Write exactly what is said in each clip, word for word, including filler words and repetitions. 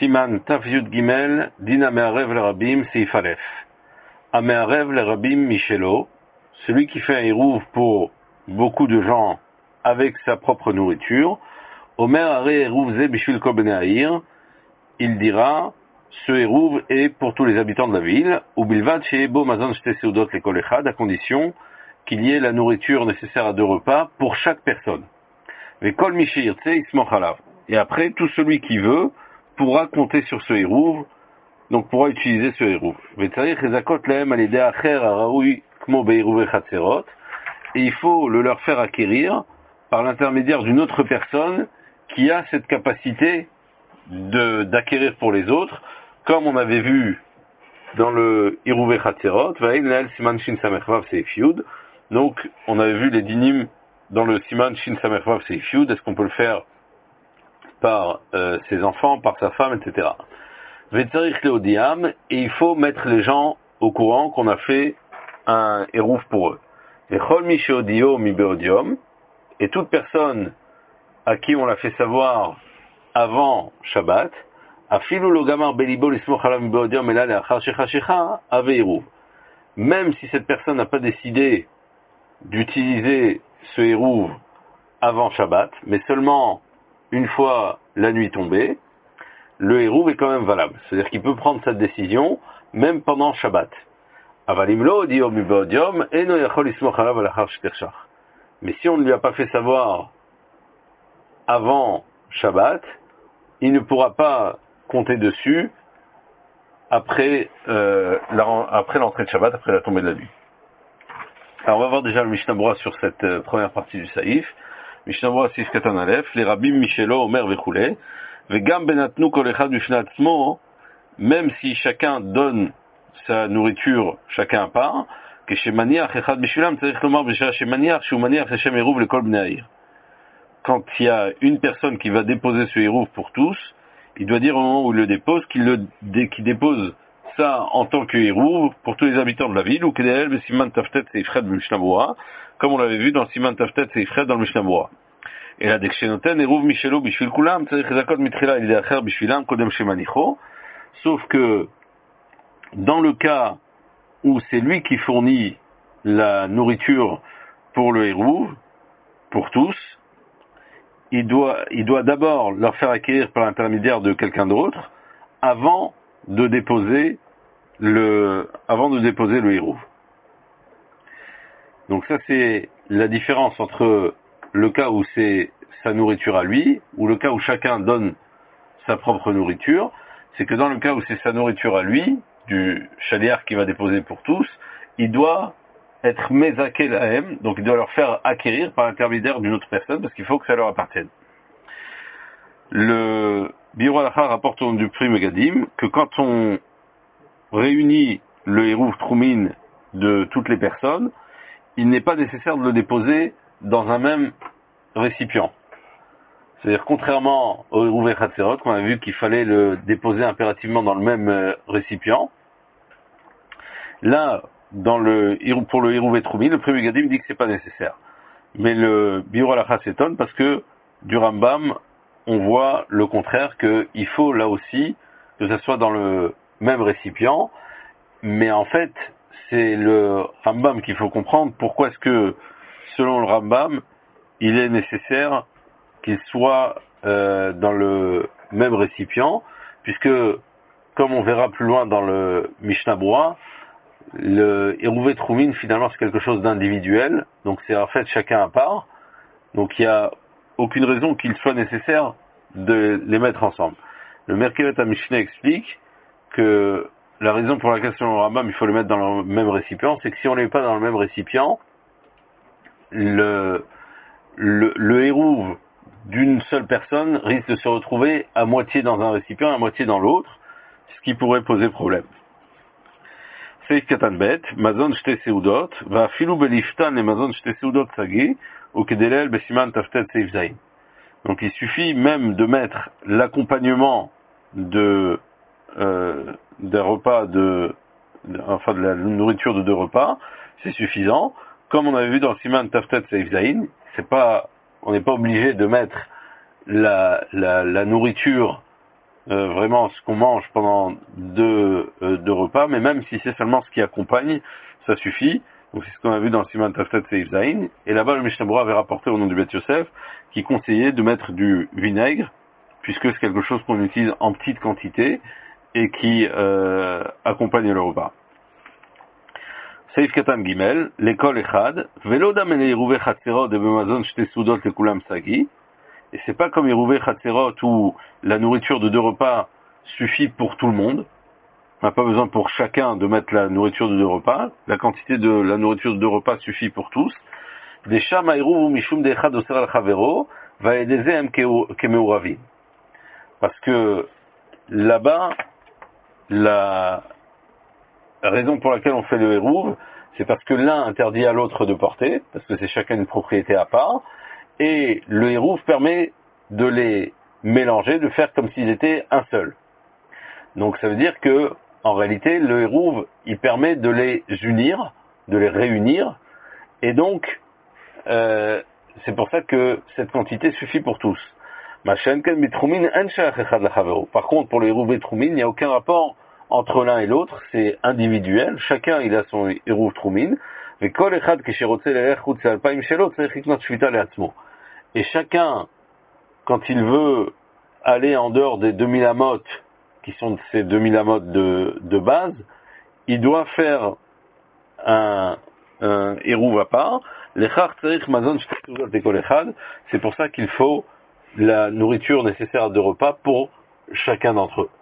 Siman Taf Yud Gimel, Din Amearev le Rabim Seif Aleph. Amearev le Rabim Michelo, celui qui fait un hérouv pour beaucoup de gens avec sa propre nourriture. Omer Are Hérouv Ze Bishvil Kol Bnei Ha'ir, il dira, ce hérouv est pour tous les habitants de la ville, ou bilvad sheebo mazon shte seudot lekol echad, à condition qu'il y ait la nourriture nécessaire à deux repas pour chaque personne. Vekol mi sheyirtze yismoch alav. Et après, tout celui qui veut pourra compter sur ce hérouv, donc pourra utiliser ce hérouv. Vetzarich ezakot lahem al yedei acher haraoui kmo behérouvei chatzerot, et il faut le leur faire acquérir par l'intermédiaire d'une autre personne qui a cette capacité de d'acquérir pour les autres, comme on avait vu dans le Hérouvei Chatzerot, Siman Shin Samech Vav Seif Yud. Donc on avait vu les dinim dans le Siman Shin Samech Vav Seif Yud. Est-ce qu'on peut le faire par euh, ses enfants, par sa femme, et cetera. Vetzarich Leodiam, et il faut mettre les gens au courant qu'on a fait un hérouv pour eux. Et Chol Mi Sheodio Mi Beodiom, et toute personne à qui on l'a fait savoir avant Shabbat, Afilu lo gamar belibo lismoch alav mi beodiom ela leachar shechashecha ave hérouv. Même si cette personne n'a pas décidé d'utiliser ce hérouv avant Shabbat, mais seulement une fois la nuit tombée, le hérouv est quand même valable. C'est-à-dire qu'il peut prendre cette décision même pendant Shabbat. Avalim lo odiom mi beodiom eno yachol lismoch alav leachar shetershach. Mais si on ne lui a pas fait savoir avant Shabbat, il ne pourra pas compter dessus après, euh, la, après l'entrée de Shabbat, après la tombée de la nuit. Alors on va voir déjà le Mishnah Berurah sur cette euh, première partie du Saïf. Mishnah Berurah Seif Katan Aleph, les Rabim Michelo Omer Vechule, Vegam Benatnu Kol Echad Bifnei Atzmo, même si chacun donne sa nourriture, chacun à part, que chez Maniach Echad Bishulam, c'est-à-dire que Bishara chez Maniach, chez Maniach Hashem Hérouv le Kol Bnei Ha'ir. Quand il y a une personne qui va déposer ce hérouv pour tous, il doit dire au moment où il le dépose qu'il le dé, qu'il dépose ça en tant que hérouv pour tous les habitants de la ville, ou kedel be siman taftet seifred le Mishnah Berurah, comme on l'avait vu dans siman taftet seifred dans le Mishnah Berurah. Et là, dès que shenoten hérouv michelo bishvil kulam, tzarich zakot mitrila il acher bishvilam kodem shemanicho. Sauf que dans le cas où c'est lui qui fournit la nourriture pour le hérouv, pour tous, il doit, il doit d'abord leur faire acquérir par l'intermédiaire de quelqu'un d'autre, avant de déposer le, avant de déposer le hérouv. Donc ça, c'est la différence entre le cas où c'est sa nourriture à lui, ou le cas où chacun donne sa propre nourriture. C'est que dans le cas où c'est sa nourriture à lui, du shaliach qui va déposer pour tous, il doit être mezaké lahem, donc il doit leur faire acquérir par l'intermédiaire d'une autre personne, parce qu'il faut que ça leur appartienne. Le Biur Halacha rapporte au nom du Pri Megadim que quand on réunit le hérouv Troumin de toutes les personnes, il n'est pas nécessaire de le déposer dans un même récipient. C'est-à-dire, contrairement au Hérouvei Chatzerot, qu'on a vu qu'il fallait le déposer impérativement dans le même récipient, là, dans le, pour le Hérouvei Troumin, le Pri Megadim dit que c'est pas nécessaire. Mais le Biur Halacha s'étonne parce que du Rambam, on voit le contraire, qu'il faut là aussi que ça soit dans le même récipient, mais en fait, c'est le Rambam qu'il faut comprendre pourquoi est-ce que, selon le Rambam, il est nécessaire qu'il soit euh, dans le même récipient, puisque, comme on verra plus loin dans le Mishnah Berurah, le Hérouvei Troumin, finalement, c'est quelque chose d'individuel, donc c'est en fait chacun à part, donc il n'y a aucune raison qu'il soit nécessaire de les mettre ensemble. Le Merkeret HaMishneh explique que la raison pour laquelle, selon le Rambam, il faut les mettre dans le même récipient, c'est que si on ne les met pas dans le même récipient, le, le, le hérouv d'une seule personne risque de se retrouver à moitié dans un récipient, à moitié dans l'autre, ce qui pourrait poser problème. Seif Katan Bet, Mazon Shte Seudot, Va Filu Beliftan le Mazon Shte Seudot Sagi, ou Kedelel Besiman Taftet Seif Zain. Donc il suffit même de mettre l'accompagnement de euh, des repas de, de enfin de la nourriture de deux repas, c'est suffisant. Comme on avait vu dans le Siman Taftet Seif Zain, c'est pas, on n'est pas obligé de mettre la, la, la nourriture euh, vraiment ce qu'on mange pendant deux, euh, deux repas, mais même si c'est seulement ce qui accompagne, ça suffit. Donc c'est ce qu'on a vu dans le Siman Taftet Seif Zain. Et là-bas, le Mishnah Berurah avait rapporté au nom du Beth Yosef qui conseillait de mettre du vinaigre, puisque c'est quelque chose qu'on utilise en petite quantité et qui euh, accompagne le repas. Seif Katan Gimel, l'école Echad, Velo damene Yeruve Chatzerot de Bemazon Shte Sudot Lekulam Sagi. Et c'est pas comme Yeruve Chatzerot où la nourriture de deux repas suffit pour tout le monde. On n'a pas besoin pour chacun de mettre la nourriture de deux repas. La quantité de la nourriture de deux repas suffit pour tous. Des Sham Ayruv Mishum Dechad Oser al Chavero, Vaedezem Kemeuravim. Parce que là-bas, la raison pour laquelle on fait le Hérouv, c'est parce que l'un interdit à l'autre de porter, parce que c'est chacun une propriété à part, et le Hérouv permet de les mélanger, de faire comme s'ils étaient un seul. Donc ça veut dire que, en réalité, le Hérouv, il permet de les unir, de les réunir, et donc, euh, c'est pour ça que cette quantité suffit pour tous. Par contre, pour le Hérouv et Troumin, il n'y a aucun rapport entre l'un et l'autre, c'est individuel, chacun il a son Hérouv Troumin, et chacun, quand il veut aller en dehors des deux mille amot, qui sont ces deux mille amot de, de base, il doit faire un, un Hérouv à part. C'est pour ça qu'il faut la nourriture nécessaire de repas pour chacun d'entre eux.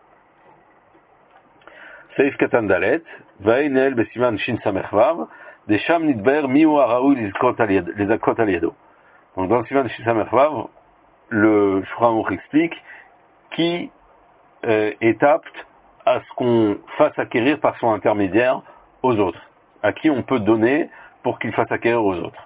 Seif Katan Dalet, Vainel Besiman Shin Samechvav, des Sham Nidber Miu Araoui les Akot Aliedo. Donc dans le Siman Shin Samechvav, le Shulchan Aruch explique qui euh, est apte à ce qu'on fasse acquérir par son intermédiaire aux autres, à qui on peut donner pour qu'il fasse acquérir aux autres.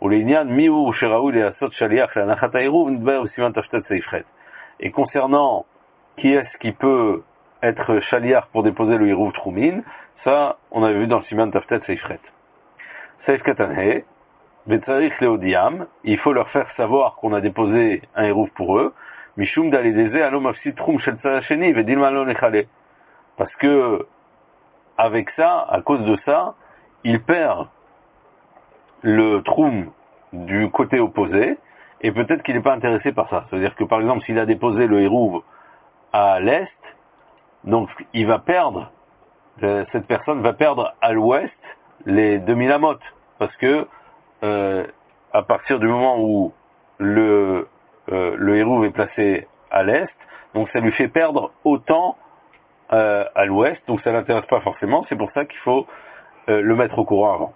Et concernant qui est-ce qui peut être chaliar pour déposer le Hérouv Troumin, ça, on avait vu dans le Siman Taftet Seifret. Seif Katanhe, Betzarich Leodiam, il faut leur faire savoir qu'on a déposé un Hérouv pour eux, Mishum Daledeze Alom Afsi Troum Shel Tzaracheni, Vedil Malon Echale. Parce que, avec ça, à cause de ça, il perd le Troum du côté opposé, et peut-être qu'il n'est pas intéressé par ça. C'est-à-dire que, par exemple, s'il a déposé le Hérouv à l'est, donc il va perdre, euh, cette personne va perdre à l'ouest les deux mille amot, parce que euh, à partir du moment où le, euh, le Hérouv est placé à l'est, donc ça lui fait perdre autant euh, à l'ouest, donc ça ne l'intéresse pas forcément, c'est pour ça qu'il faut euh, le mettre au courant avant.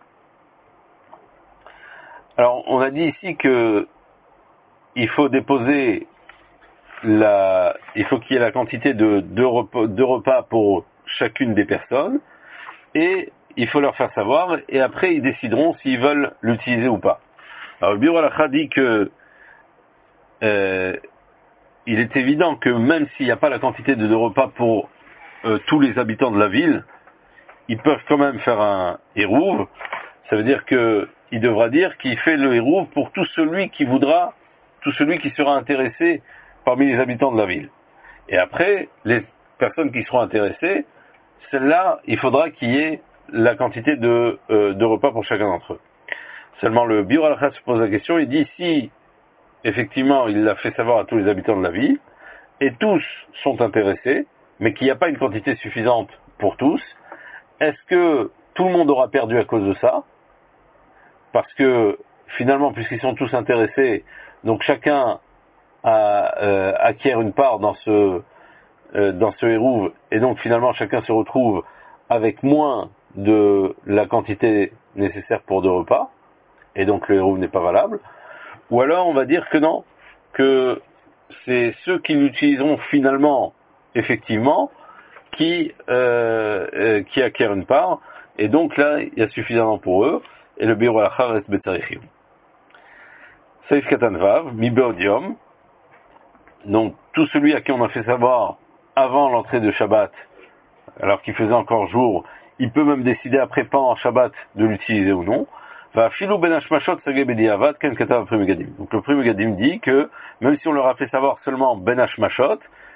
Alors on a dit ici que il faut déposer La, il faut qu'il y ait la quantité de deux repas, deux repas pour chacune des personnes, et il faut leur faire savoir, et après ils décideront s'ils veulent l'utiliser ou pas. Alors le Biur Halacha dit que euh, il est évident que même s'il n'y a pas la quantité de deux repas pour euh, tous les habitants de la ville, ils peuvent quand même faire un Hérouv. Ça veut dire que il devra dire qu'il fait le Hérouv pour tout celui qui voudra, tout celui qui sera intéressé parmi les habitants de la ville. Et après, les personnes qui seront intéressées, celles-là, il faudra qu'il y ait la quantité de, euh, de repas pour chacun d'entre eux. Seulement, le Biur Halacha se pose la question, il dit si, effectivement, il l'a fait savoir à tous les habitants de la ville, et tous sont intéressés, mais qu'il n'y a pas une quantité suffisante pour tous, est-ce que tout le monde aura perdu à cause de ça? Parce que, finalement, puisqu'ils sont tous intéressés, donc chacun À, euh, acquiert une part dans ce euh, dans ce Hérouv, et donc finalement chacun se retrouve avec moins de la quantité nécessaire pour deux repas, et donc le Hérouv n'est pas valable. Ou alors on va dire que non, que c'est ceux qui l'utiliseront finalement effectivement qui euh, euh, qui acquièrent une part, et donc là il y a suffisamment pour eux, et le Biur Halacha reste Betzarichim. Seif Katan Vav, Mi Beodium. Donc, tout celui à qui on a fait savoir avant l'entrée de Shabbat, alors qu'il faisait encore jour, il peut même décider après pendant Shabbat de l'utiliser ou non. Va filou ben hashmashot sagé bediavad ken katav Pri Megadim. Donc le Pri Megadim dit que même si on leur a fait savoir seulement ben hashmashot,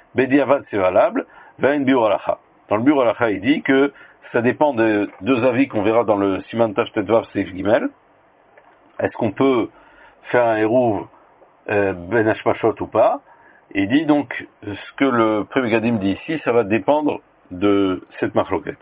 Bediavad c'est valable, Vain Biur Halacha. Dans le Biur Halacha, il dit que ça dépend de deux avis qu'on verra dans le Siman Tav Tetvav Seif Gimel. Est-ce qu'on peut faire un Hérouv euh, Ben Hashmashot ou pas? Et il dit donc, ce que le Pri Megadim dit ici, ça va dépendre de cette machloket.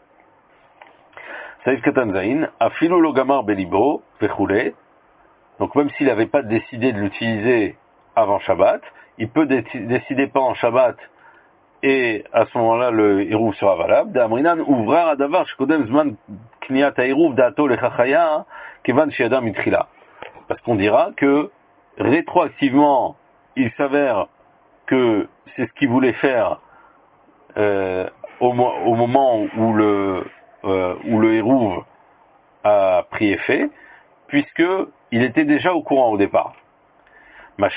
Saïf Katan Zain, Afilu lo gamar belibo, vechule. Donc même s'il n'avait pas décidé de l'utiliser avant Shabbat, il peut dé- décider pendant Shabbat, et à ce moment-là, le Hérouv sera valable. D'Amrinan ouvrar adavar shkodem zman kniat ha'Hérouv da'ato lechachaya kevan she'adam mitchila. Parce qu'on dira que rétroactivement, il s'avère que c'est ce qu'il voulait faire euh, au, mo- au moment où le euh, où le Hérouv a pris effet, puisque il était déjà au courant au départ. Par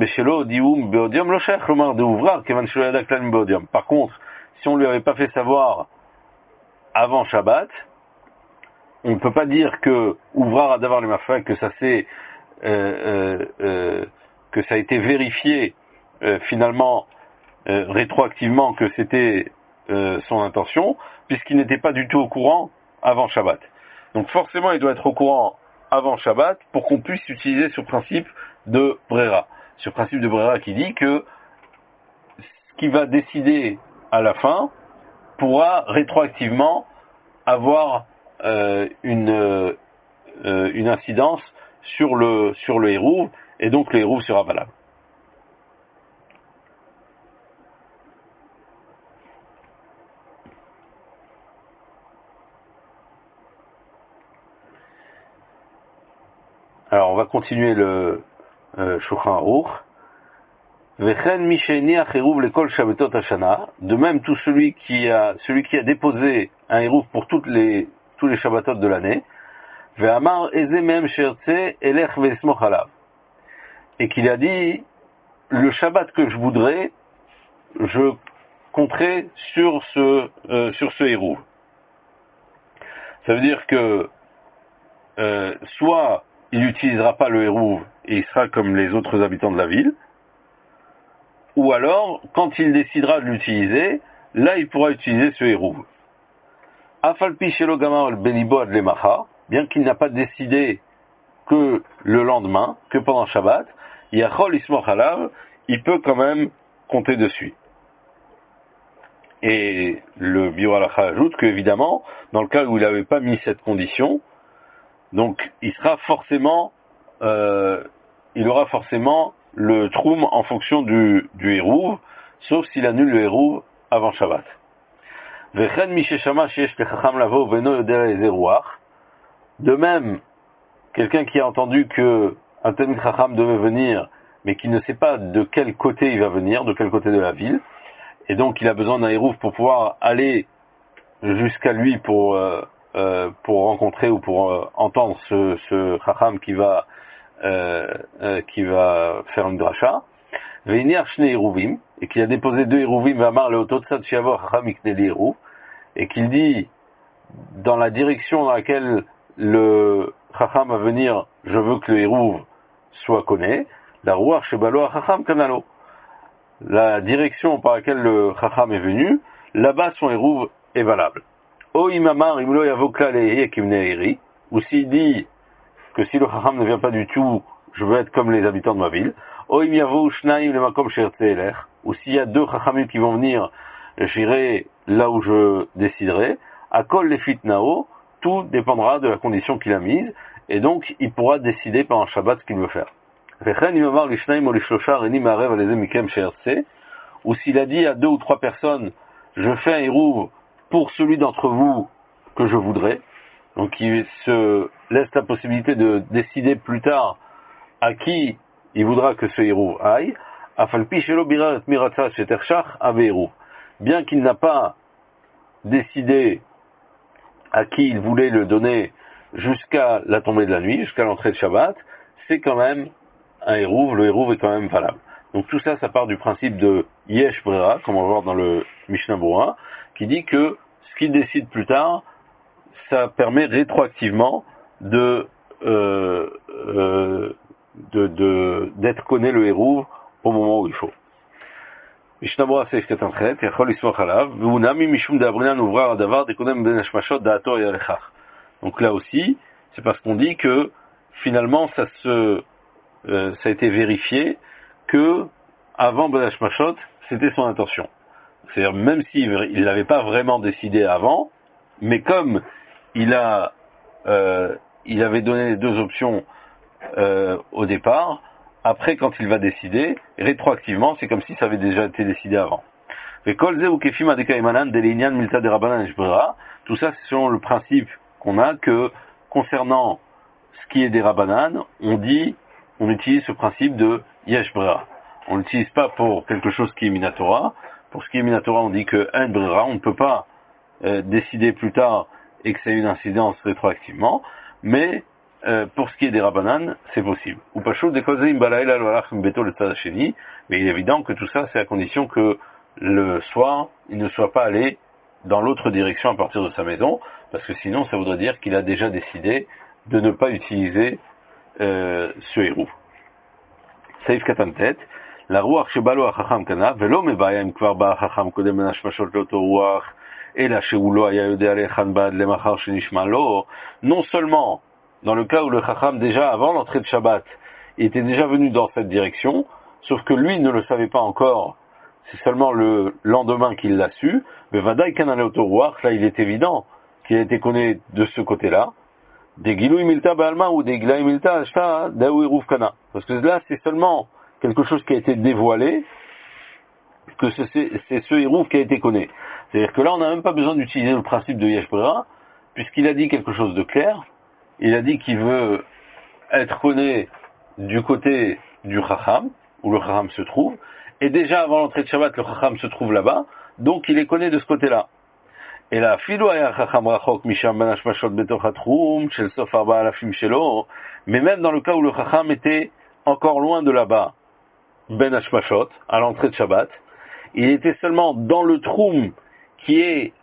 contre, si on lui avait pas fait savoir avant Shabbat, on ne peut pas dire que ouvrar à d'avoir les mafak, que ça s'est euh, euh, euh, que ça a été vérifié euh, finalement euh, rétroactivement que c'était euh, son intention, puisqu'il n'était pas du tout au courant avant Shabbat. Donc forcément, il doit être au courant avant Shabbat pour qu'on puisse utiliser ce principe de Brera. Ce principe de Brera qui dit que ce qui va décider à la fin pourra rétroactivement avoir euh, une, euh, une incidence sur le, sur le Hérouv, et donc le Hérouv sera valable. Alors on va continuer le euh, Shulchan Aruch. De même, tout celui qui a, celui qui a déposé un Hérouv pour toutes les, tous les Shabbatot de l'année, et qu'il a dit, le Shabbat que je voudrais, je compterai sur ce, euh, sur ce Hérouv. Ça veut dire que, euh, soit il n'utilisera pas le Hérouv et il sera comme les autres habitants de la ville, ou alors, quand il décidera de l'utiliser, là, il pourra utiliser ce Hérouv. Afalpi shelo gamar el benibo ad lemacha, bien qu'il n'a pas décidé que le lendemain, que pendant Shabbat, yachol ismoch alav, il peut quand même compter dessus. Et le Biur Halacha ajoute qu'évidemment, dans le cas où il n'avait pas mis cette condition, donc il sera forcément, euh, il aura forcément le troum en fonction du, du Hérouv, sauf s'il annule le Hérouv avant Shabbat. De même, quelqu'un qui a entendu que un Talmid Chacham devait venir, mais qui ne sait pas de quel côté il va venir, de quel côté de la ville, et donc il a besoin d'un Hérouv pour pouvoir aller jusqu'à lui pour euh, euh, pour rencontrer ou pour euh, entendre ce, ce Chacham qui va euh, euh, qui va faire une dracha. Ve'iner shne Hérouvim, et qu'il a déposé deux Hérouvim, v'amar leototzat shiavo Chacham ikne li Hérouv, et qu'il dit dans la direction dans laquelle le Chacham va venir, je veux que le Hérouv soit connu, la Ruach shebalo Chacham kanalo. La direction par laquelle le Chacham est venu, là-bas son Hérouv est valable. O imamar imlo yavokla lehi kimne eri, ou s'il dit que si le Chacham ne vient pas du tout, je veux être comme les habitants de ma ville. O im yavo shnaim lemakom shertze elech, ou s'il y a deux Chachamim qui vont venir, j'irai là où je déciderai. Akol lefit nao, tout dépendra de la condition qu'il a mise, et donc il pourra décider pendant Shabbat ce qu'il veut faire. Ou s'il a dit à deux ou trois personnes, je fais un Hérouv pour celui d'entre vous que je voudrais, donc il se laisse la possibilité de décider plus tard à qui il voudra que ce Hérouv aille, bien qu'il n'a pas décidé à qui il voulait le donner jusqu'à la tombée de la nuit, jusqu'à l'entrée de Shabbat, c'est quand même un Hérouv, le Hérouv est quand même valable. Donc tout ça, ça part du principe de Yesh Brera, comme on va voir dans le Mishnah Berurah, qui dit que ce qu'il décide plus tard, ça permet rétroactivement de, euh, euh, de, de, d'être connu le Hérouv au moment où il faut. Mishnah Seif Katanchet, Yachol Ismach Alav, V'unami Mishum De'abrinan Uvrar Adavar Dekodem Ben Hashmashot Da'ato Yalechach. Donc là aussi, c'est parce qu'on dit que finalement ça se, euh, ça a été vérifié que avant Ben Hashmashot, c'était son intention. C'est-à-dire même s'il il l'avait pas vraiment décidé avant, mais comme il a, euh, il avait donné les deux options euh, au départ. Après, quand il va décider, rétroactivement, c'est comme si ça avait déjà été décidé avant. Tout ça, c'est selon le principe qu'on a que, concernant ce qui est des Rabbanan, on dit, on utilise ce principe de Yesh Brera. On l'utilise pas pour quelque chose qui est Minatora. Pour ce qui est Minatora, on dit que En Brera, on ne peut pas euh, décider plus tard et que ça ait une incidence rétroactivement, mais Euh, pour ce qui est des Rabbanan, c'est possible. Ou pas chaud, mais il est évident que tout ça, c'est à condition que le soir, il ne soit pas allé dans l'autre direction à partir de sa maison, parce que sinon, ça voudrait dire qu'il a déjà décidé de ne pas utiliser euh, ce héros. Saif Katantet, la ruach shebalo achacham kana, velo mebayim kvar ba achacham kodem ben hashmashot loto ruach, et la sheulo aya yodea lechan bad lemachar shenishma lo, non seulement dans le cas où le Chacham, déjà avant l'entrée de Shabbat, il était déjà venu dans cette direction, sauf que lui ne le savait pas encore, c'est seulement le lendemain qu'il l'a su, mais Vadaï Kanale Otoroach, là il est évident qu'il a été connu de ce côté-là, des Gilou Imilta Baalma ou des Gila Imilta Ashta Daou Irouf Kana. Parce que là c'est seulement quelque chose qui a été dévoilé, que c'est, c'est ce Irouf qui a été connu. C'est-à-dire que là on n'a même pas besoin d'utiliser le principe de Yesh Brera, puisqu'il a dit quelque chose de clair. Il a dit qu'il veut être connu du côté du Chacham, où le Chacham se trouve, et déjà avant l'entrée de Shabbat, le Chacham se trouve là-bas, donc il est connu de ce côté-là. Et là, Filo aya Chacham rachok misham ben hashmashot betoch hatrum shel sof arba alafim shelo, mais même dans le cas où le Chacham était encore loin de là-bas, ben hashmashot, à l'entrée de Shabbat, il était seulement dans le troum qui est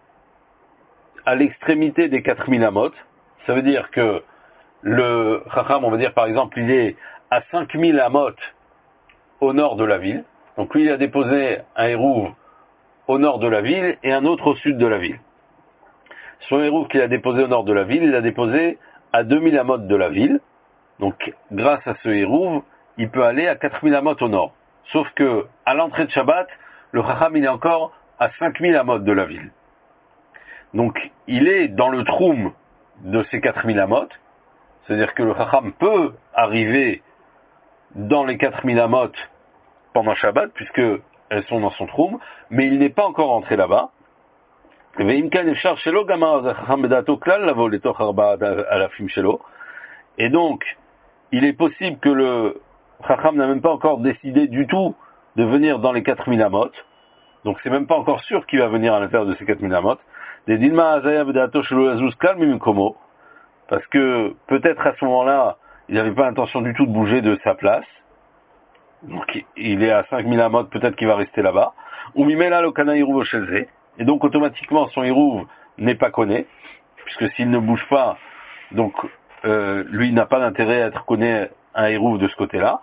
à l'extrémité des quatre mille amot. Ça veut dire que le Chacham, on va dire par exemple, il est à cinq mille amot au nord de la ville. Donc lui, il a déposé un hérouv au nord de la ville et un autre au sud de la ville. Son hérouv qu'il a déposé au nord de la ville, il l'a déposé à deux mille amot de la ville. Donc grâce à ce hérouv, il peut aller à quatre mille amot au nord. Sauf que à l'entrée de Shabbat, le Chacham, il est encore à cinq mille amot de la ville. Donc il est dans le troum de ces quatre mille amot, c'est-à-dire que le Chacham peut arriver dans les quatre mille amot pendant Shabbat, puisque elles sont dans son troum, mais il n'est pas encore entré là-bas. Et donc, il est possible que le Chacham n'a même pas encore décidé du tout de venir dans les quatre mille amot, donc c'est même pas encore sûr qu'il va venir à l'intérieur de ces quatre mille amot, parce que peut-être à ce moment-là, il n'avait pas l'intention du tout de bouger de sa place. Donc il est à cinq mille amot, peut-être qu'il va rester là-bas. Et donc automatiquement son hirouv n'est pas connu, puisque s'il ne bouge pas, donc euh, lui n'a pas d'intérêt à être connu un hirouv de ce côté-là.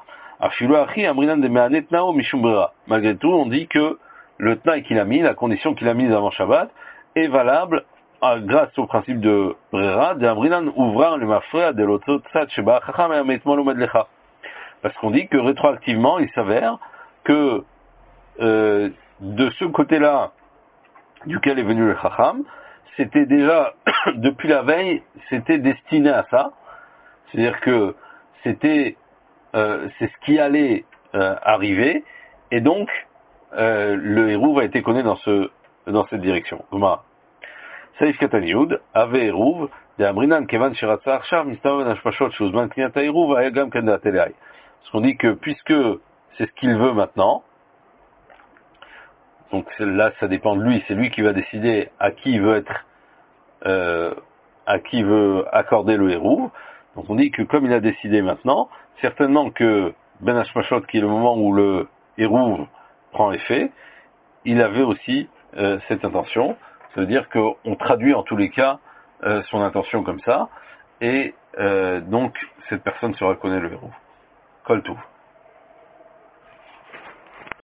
Malgré tout, on dit que le tnaï qu'il a mis, la condition qu'il a mise avant Shabbat, est valable grâce au principe de Brera, d'Amrinan ouvrar le mafra de l'autre tzad sheba chacham et ametmol omed lecha. Parce qu'on dit que rétroactivement, il s'avère que euh, de ce côté-là, duquel est venu le chacham, c'était déjà, depuis la veille, c'était destiné à ça. C'est-à-dire que c'était, euh, c'est ce qui allait euh, arriver, et donc, euh, le hérouv a été connu dans ce, dans cette direction. Saif Kataniud, Ave Hérouv, de Amrinan Kevan Shiratsa Arshav, Mistaven Hashmashot, Shuzman Kniata Hérouv, Ayagam Kanda Telei. Parce qu'on dit que puisque c'est ce qu'il veut maintenant, donc là ça dépend de lui, c'est lui qui va décider à qui il veut être, euh, à qui il veut accorder le Hérouv. Donc on dit que comme il a décidé maintenant, certainement que Ben Hashmashot, qui est le moment où le Hérouv prend effet, il avait aussi euh, cette intention. Ça veut dire qu'on traduit en tous les cas euh, son intention comme ça, et euh, donc cette personne se reconnaît le héros. Kol Touv.